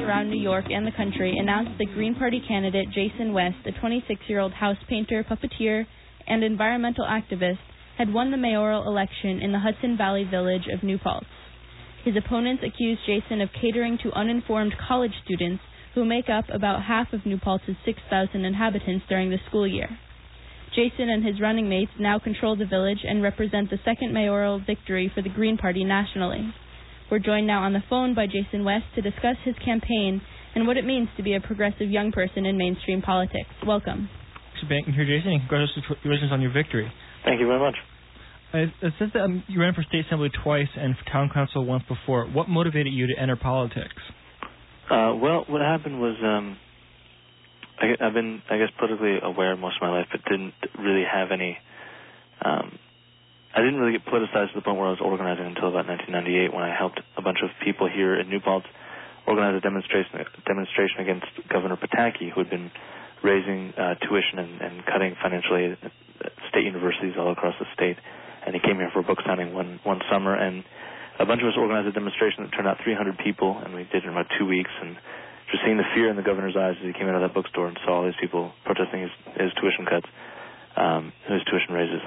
around New York and the country announced the Green Party candidate Jason West, a 26-year-old house painter, puppeteer, and environmental activist, had won the mayoral election in the Hudson Valley village of New Paltz. His opponents accused Jason of catering to uninformed college students who make up about half of New Paltz's 6,000 inhabitants during the school year. Jason and his running mates now control the village and represent the second mayoral victory for the Green Party nationally. We're joined now on the phone by Jason West to discuss his campaign and what it means to be a progressive young person in mainstream politics. Welcome. Thanks for being here, Jason, and congratulations on your victory. Thank you very much. It says that you ran for state assembly twice and for town council once before. What motivated you to enter politics? Well, what happened was I've been, politically aware most of my life, but didn't really have any. I didn't really get politicized to the point where I was organizing until about 1998, when I helped a bunch of people here in New Paltz organize a demonstration against Governor Pataki, who had been raising tuition and cutting financially at state universities all across the state. And he came here for a book signing one summer, and a bunch of us organized a demonstration that turned out 300 people, and we did it in about 2 weeks. And just seeing the fear in the governor's eyes as he came out of that bookstore and saw all these people protesting his tuition cuts, his tuition raises,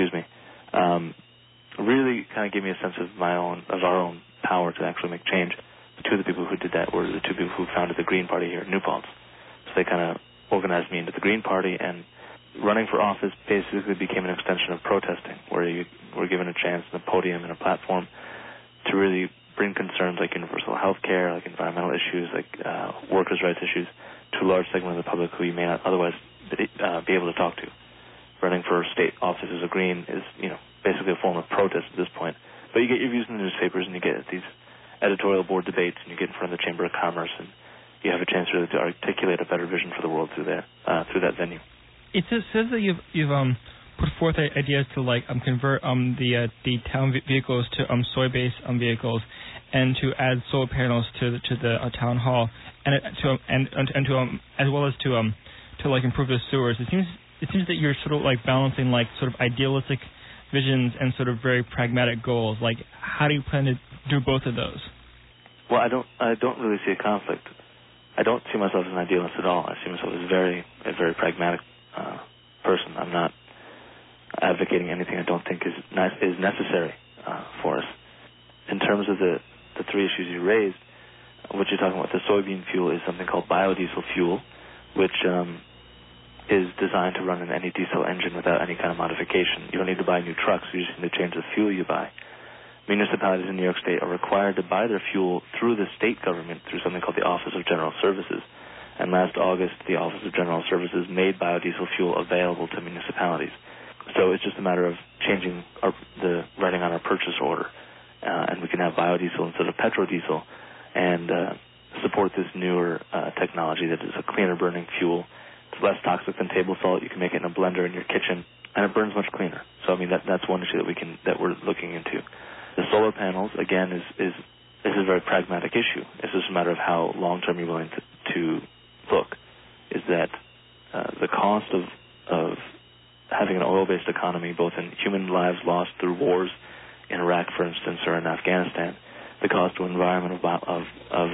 really kind of gave me a sense of our own power to actually make change. The two of the people who did that were the two people who founded the Green Party here in New Paltz. So they kind of organized me into the Green Party, and running for office basically became an extension of protesting, where you were given a chance and a podium and a platform to really bring concerns like universal health care, like environmental issues, like workers' rights issues, to a large segment of the public who you may not otherwise be able to talk to. Running for state office as a Green is, basically a form of protest at this point. But you get your views in the newspapers, and you get these editorial board debates, and you get in front of the Chamber of Commerce, and you have a chance really to articulate a better vision for the world through that venue. It says that you've put forth ideas to convert the town vehicles to soy-based vehicles, and to add solar panels to the town hall, and as well as to improve the sewers. It seems that you're sort of balancing sort of idealistic visions and sort of very pragmatic goals. How do you plan to do both of those? Well, I don't really see a conflict. I don't see myself as an idealist at all. I see myself as a very pragmatic person. I'm not advocating anything I don't think is necessary for us. In terms of the three issues you raised, what you're talking about, the soybean fuel is something called biodiesel fuel, which is designed to run in any diesel engine without any kind of modification. You don't need to buy new trucks. You just need to change the fuel you buy. Municipalities in New York State are required to buy their fuel through the state government through something called the Office of General Services. And last August, the Office of General Services made biodiesel fuel available to municipalities. So it's just a matter of changing the writing on our purchase order, and we can have biodiesel instead of petrodiesel, and support this newer technology that is a cleaner burning fuel. It's less toxic than table salt. You can make it in a blender in your kitchen, and it burns much cleaner. So that's one issue that we're looking into. The solar panels, again, is a very pragmatic issue. It's just a matter of how long-term you're willing to look. Is that the cost of having an oil-based economy, both in human lives lost through wars in Iraq, for instance, or in Afghanistan, the cost to environment of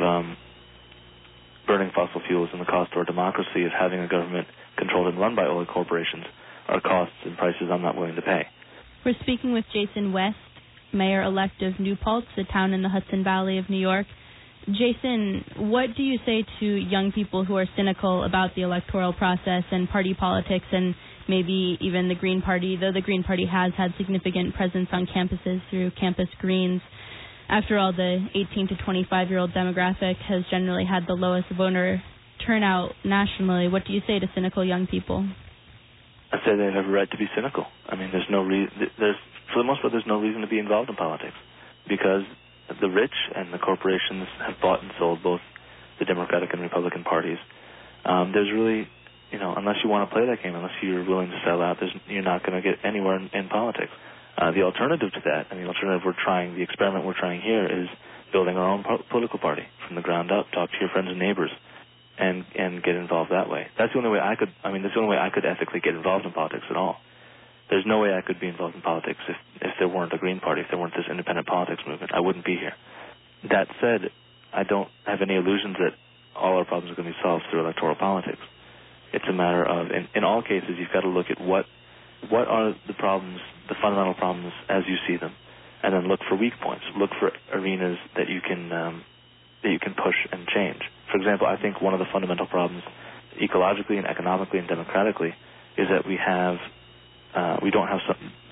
burning fossil fuels, and the cost to our democracy of having a government controlled and run by oil corporations are costs and prices I'm not willing to pay. We're speaking with Jason West, Mayor-elect of New Paltz, a town in the Hudson Valley of New York. Jason, what do you say to young people who are cynical about the electoral process and party politics, and maybe even the Green Party, though the Green Party has had significant presence on campuses through Campus Greens? After all, the 18 to 25-year-old demographic has generally had the lowest voter turnout nationally. What do you say to cynical young people? I say they have a right to be cynical. I mean, for the most part, there's no reason to be involved in politics, because the rich and the corporations have bought and sold both the Democratic and Republican parties. There's really, unless you want to play that game, unless you're willing to sell out, you're not going to get anywhere in politics. The alternative to that, the experiment we're trying here is building our own political party from the ground up. Talk to your friends and neighbors, and get involved that way. That's the only way I could. That's the only way I could ethically get involved in politics at all. There's no way I could be involved in politics if there weren't a Green Party, if there weren't this independent politics movement. I wouldn't be here. That said, I don't have any illusions that all our problems are going to be solved through electoral politics. It's a matter of, in all cases, you've got to look at what are the problems, the fundamental problems as you see them, and then look for weak points. Look for arenas that you can push and change. For example, I think one of the fundamental problems, ecologically and economically and democratically, is that we don't have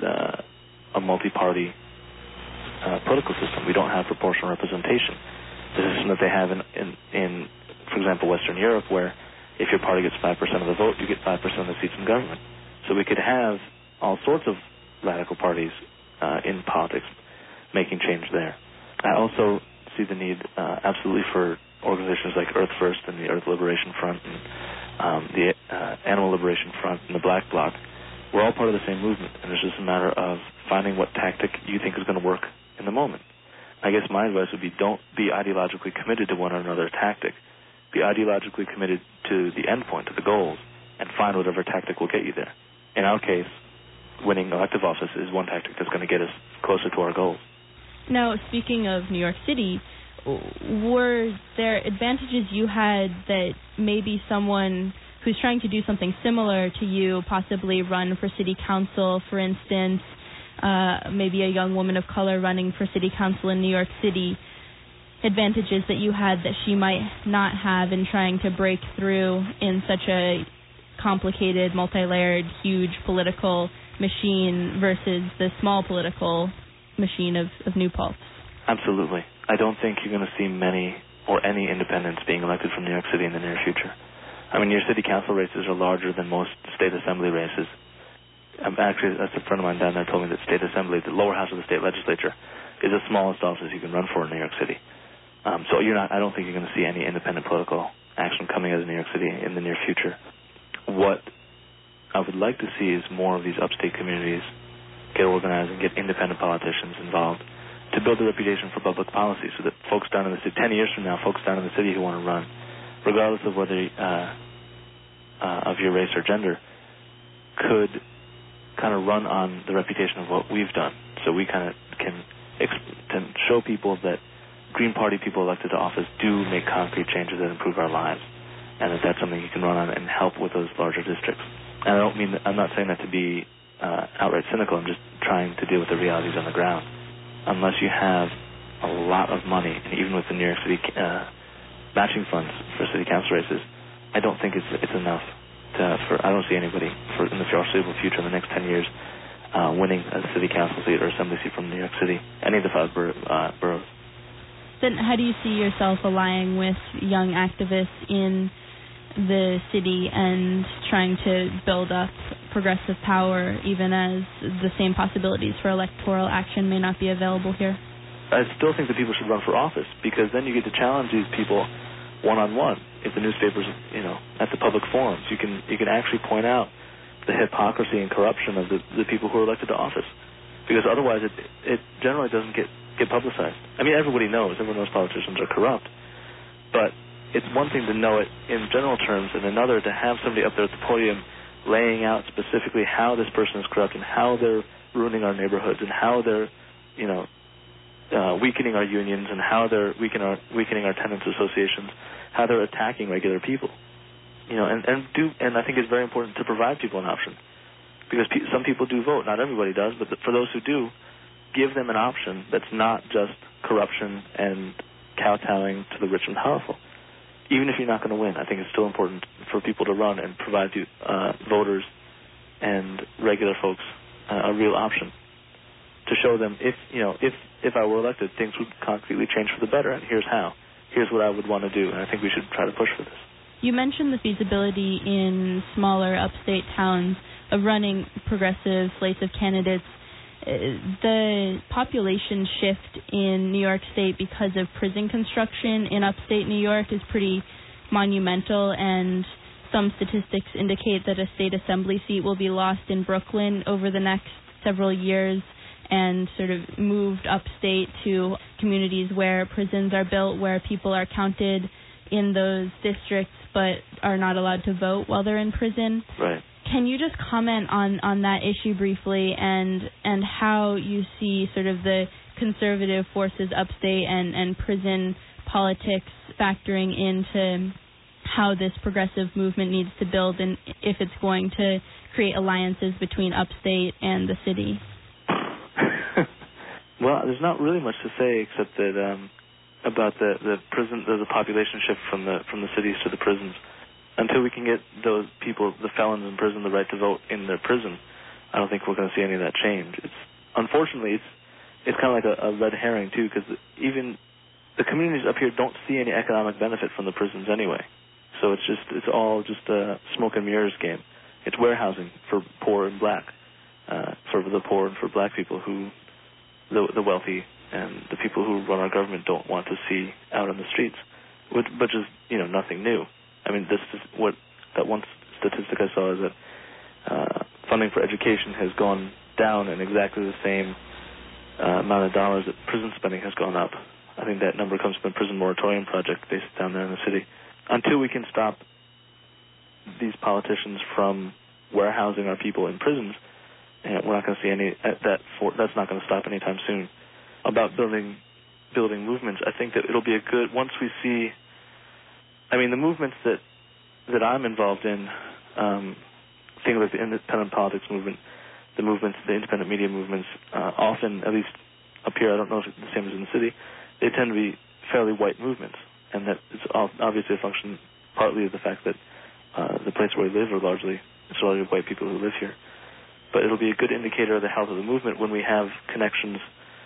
a multi-party political system. We don't have proportional representation. The system that they have in, for example, Western Europe, where if your party gets 5% of the vote, you get 5% of the seats in government. So we could have all sorts of radical parties in politics making change there. I also see the need absolutely for organizations like Earth First and the Earth Liberation Front and the Animal Liberation Front and the Black Bloc. We're all part of the same movement, and it's just a matter of finding what tactic you think is going to work in the moment. I guess my advice would be don't be ideologically committed to one or another tactic. Be ideologically committed to the end point, to the goals, and find whatever tactic will get you there. In our case, winning elective office is one tactic that's going to get us closer to our goals. Now, speaking of New York City, were there advantages you had that maybe someone who's trying to do something similar to you, possibly run for city council, for instance, maybe a young woman of color running for city council in New York City, advantages that you had that she might not have in trying to break through in such a complicated, multi-layered, huge political machine versus the small political machine of New Paltz? Absolutely. I don't think you're going to see many or any independents being elected from New York City in the near future. I mean, your city council races are larger than most state assembly races. Actually, that's a friend of mine down there told me that state assembly, the lower house of the state legislature, is the smallest office you can run for in New York City. So I don't think you're going to see any independent political action coming out of New York City in the near future. What I would like to see is more of these upstate communities get organized and get independent politicians involved to build a reputation for public policy so that folks down in the city, 10 years from now, folks down in the city who want to run, regardless of whether of your race or gender, could kind of run on the reputation of what we've done. So we kind of can show people that Green Party people elected to office do make concrete changes that improve our lives, and that's something you can run on and help with those larger districts. And I'm not saying that to be outright cynical. I'm just trying to deal with the realities on the ground. Unless you have a lot of money, and even with the New York City matching funds for city council races, I don't think it's enough. I don't see anybody in the foreseeable future, in the next 10 years, winning a city council seat or assembly seat from New York City, any of the 5 boroughs. Then how do you see yourself allying with young activists in the city and trying to build up progressive power, even as the same possibilities for electoral action may not be available here? I still think that people should run for office, because then you get to challenge these people one-on-one. If the newspapers, at the public forums, you can actually point out the hypocrisy and corruption of the people who are elected to office, because otherwise it generally doesn't get publicized. I mean, everybody knows politicians are corrupt, but it's one thing to know it in general terms, and another to have somebody up there at the podium laying out specifically how this person is corrupt and how they're ruining our neighborhoods and how they're, weakening our unions and how they're weakening our tenants associations, how they're attacking regular people. And I think it's very important to provide people an option, because some people do vote. Not everybody does, but for those who do, give them an option that's not just corruption and kowtowing to the rich and powerful. Even if you're not going to win, I think it's still important for people to run and provide voters and regular folks a real option to show them if I were elected, things would concretely change for the better, and here's how. Here's what I would want to do, and I think we should try to push for this. You mentioned the feasibility in smaller upstate towns of running progressive slates of candidates. The population shift in New York State because of prison construction in upstate New York is pretty monumental, and some statistics indicate that a state assembly seat will be lost in Brooklyn over the next several years and sort of moved upstate to communities where prisons are built, where people are counted in those districts but are not allowed to vote while they're in prison. Right. Can you just comment on that issue briefly and how you see sort of the conservative forces upstate and prison politics factoring into how this progressive movement needs to build and if it's going to create alliances between upstate and the city? Well, there's not really much to say except that about the prison, the population shift from the cities to the prisons. Until we can get those people, the felons in prison, the right to vote in their prison, I don't think we're going to see any of that change. Unfortunately, it's kind of like a red herring too, because even the communities up here don't see any economic benefit from the prisons anyway. So it's all just a smoke and mirrors game. It's warehousing for poor and black, for the poor and for black people who, the wealthy and the people who run our government don't want to see out on the streets, which is nothing new. I mean, this is that one statistic I saw is that funding for education has gone down in exactly the same amount of dollars that prison spending has gone up. I think that number comes from the Prison Moratorium Project based down there in the city. Until we can stop these politicians from warehousing our people in prisons, we're not going to see any that's not going to stop anytime soon. About building movements, I think that it'll be once we see. I mean, the movements that I'm involved in, things like the independent politics movement, the independent media movements, often, at least up here, I don't know if it's the same as in the city, they tend to be fairly white movements, and that is obviously a function partly of the fact that the place where we live it's largely white people who live here. But it'll be a good indicator of the health of the movement when we have connections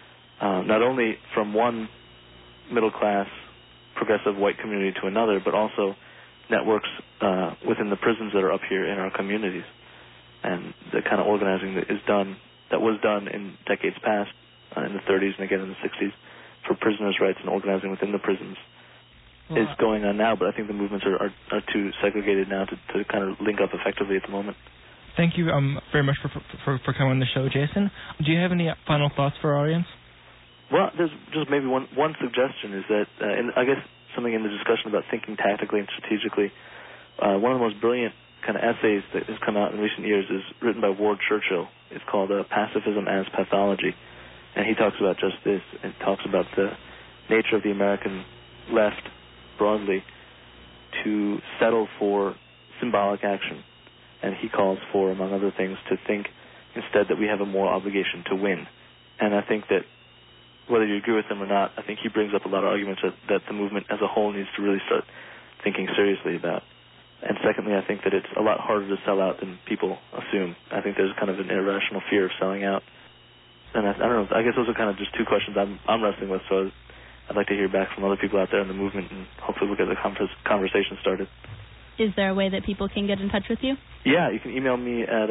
not only from one middle-class progressive white community to another, but also networks within the prisons that are up here in our communities. And the kind of organizing that was done in decades past, in the 30s and again in the 60s, for prisoners' rights and organizing within the prisons is going on now, but I think the movements are too segregated now to kind of link up effectively at the moment. Thank you very much for coming on the show, Jason. Do you have any final thoughts for our audience? Well, there's just maybe one suggestion is that, and I guess something in the discussion about thinking tactically and strategically, one of the most brilliant kind of essays that has come out in recent years is written by Ward Churchill. It's called Pacifism as Pathology, and he talks about just this, and talks about the nature of the American left broadly to settle for symbolic action. And he calls for, among other things, to think instead that we have a moral obligation to win. And I think that whether you agree with him or not, I think he brings up a lot of arguments that the movement as a whole needs to really start thinking seriously about. And secondly, I think that it's a lot harder to sell out than people assume. I think there's kind of an irrational fear of selling out. And I don't know, I guess those are kind of just two questions I'm wrestling with, so I'd like to hear back from other people out there in the movement, and hopefully we'll get the conversation started. Is there a way that people can get in touch with you? Yeah, you can email me at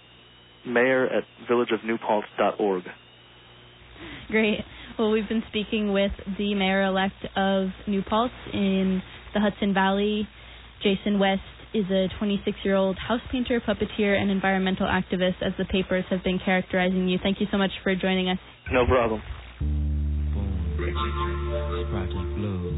mayor@villageofnewpaltz.org. Great. Well, we've been speaking with the mayor-elect of New Paltz in the Hudson Valley. Jason West is a 26-year-old house painter, puppeteer, and environmental activist, as the papers have been characterizing you. Thank you so much for joining us. No problem. Project Blues.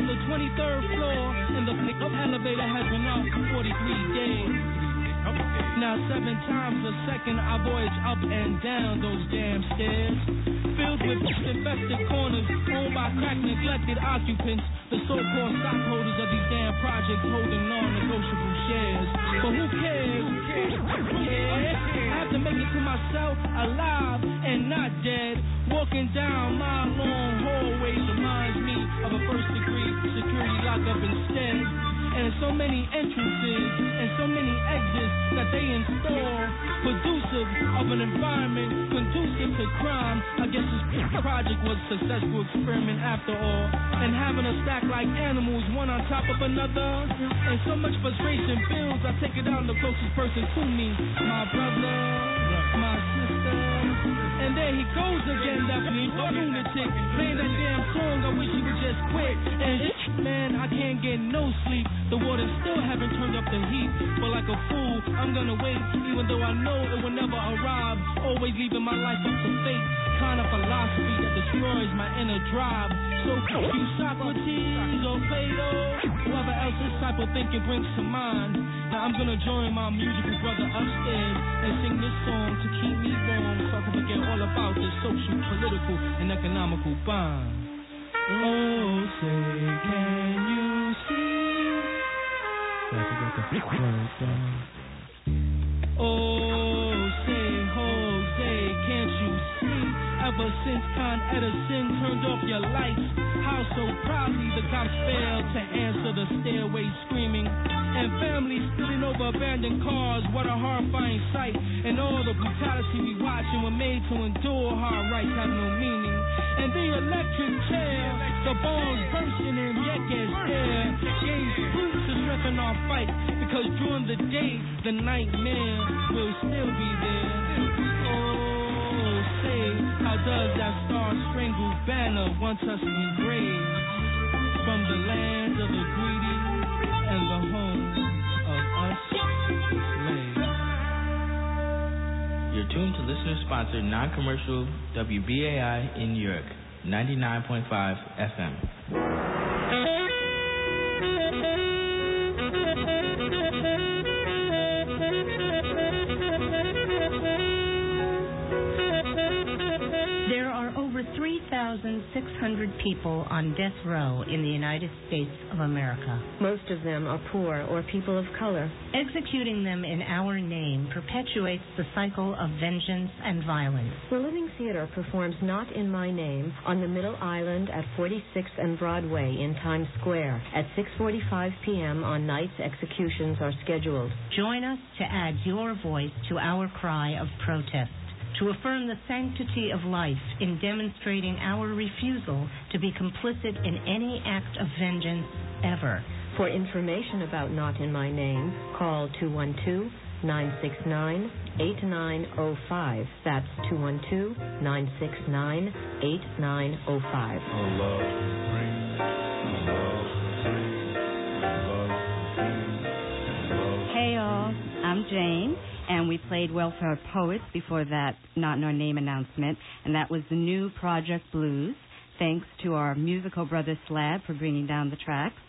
elevator has been out for 43 days. Now 7 times a second I voyage up and down those damn stairs, filled with infested corners, owned by crack neglected occupants, the so-called stockholders of these damn projects holding non-negotiable shares. But who cares? I have to make it to myself alive and not dead. Walking down my long hallways reminds me of a first degree security lockup instead. And so many entrances and so many exits that they install, conducive of an environment conducive to crime. I guess this project was a successful experiment after all. And having us stack like animals, one on top of another, and so much frustration builds, I take it out on the closest person to me, my brother, my sister. And there he goes again, that lunatic, playing that damn song. I wish he would just quit. And man, I can't get no sleep. The waters still haven't turned up the heat. But like a fool, I'm gonna wait, even though I know it will never arrive. Always leaving my life up to fate. Kind of philosophy that destroys my inner drive. So you Socrates or Plato, whoever else this type of thinking brings to mind. Now I'm gonna join my musical brother upstairs and sing this song to keep me warm, so I can forget all about this social, political, and economical bond. Oh, say, can you see? Oh, say, Jose, can't you see? Ever since Con Edison turned off your lights, how so proudly the cops failed to answer the stairway screaming. And families spilling over abandoned cars, what a horrifying sight. And all the brutality we watching were made to endure. Hard rights have no meaning. And the electric chair, the bombs bursting and yet get scared, gave fruit to strengthen our fight. Because during the day, the nightmare will still be there. Oh, say, how does that star-strangled banner want us engraved from the land of the greedy and the home of us slaves? You're tuned to listener-sponsored non-commercial WBAI in New York, 99.5 FM. There are over 3,600 people on death row in the United States of America. Most of them are poor or people of color. Executing them in our name perpetuates the cycle of vengeance and violence. The Living Theater performs Not in My Name on the Middle Island at 46th and Broadway in Times Square. At 6:45 p.m. on nights executions are scheduled. Join us to add your voice to our cry of protest, to affirm the sanctity of life in demonstrating our refusal to be complicit in any act of vengeance ever. For information about Not in My Name, call 212-969-8905. That's 212-969-8905. Hey all, I'm Jane. And we played Welfare Poets before that Not in Our Name announcement. And that was the new Project Blues. Thanks to our musical brother Slab for bringing down the tracks.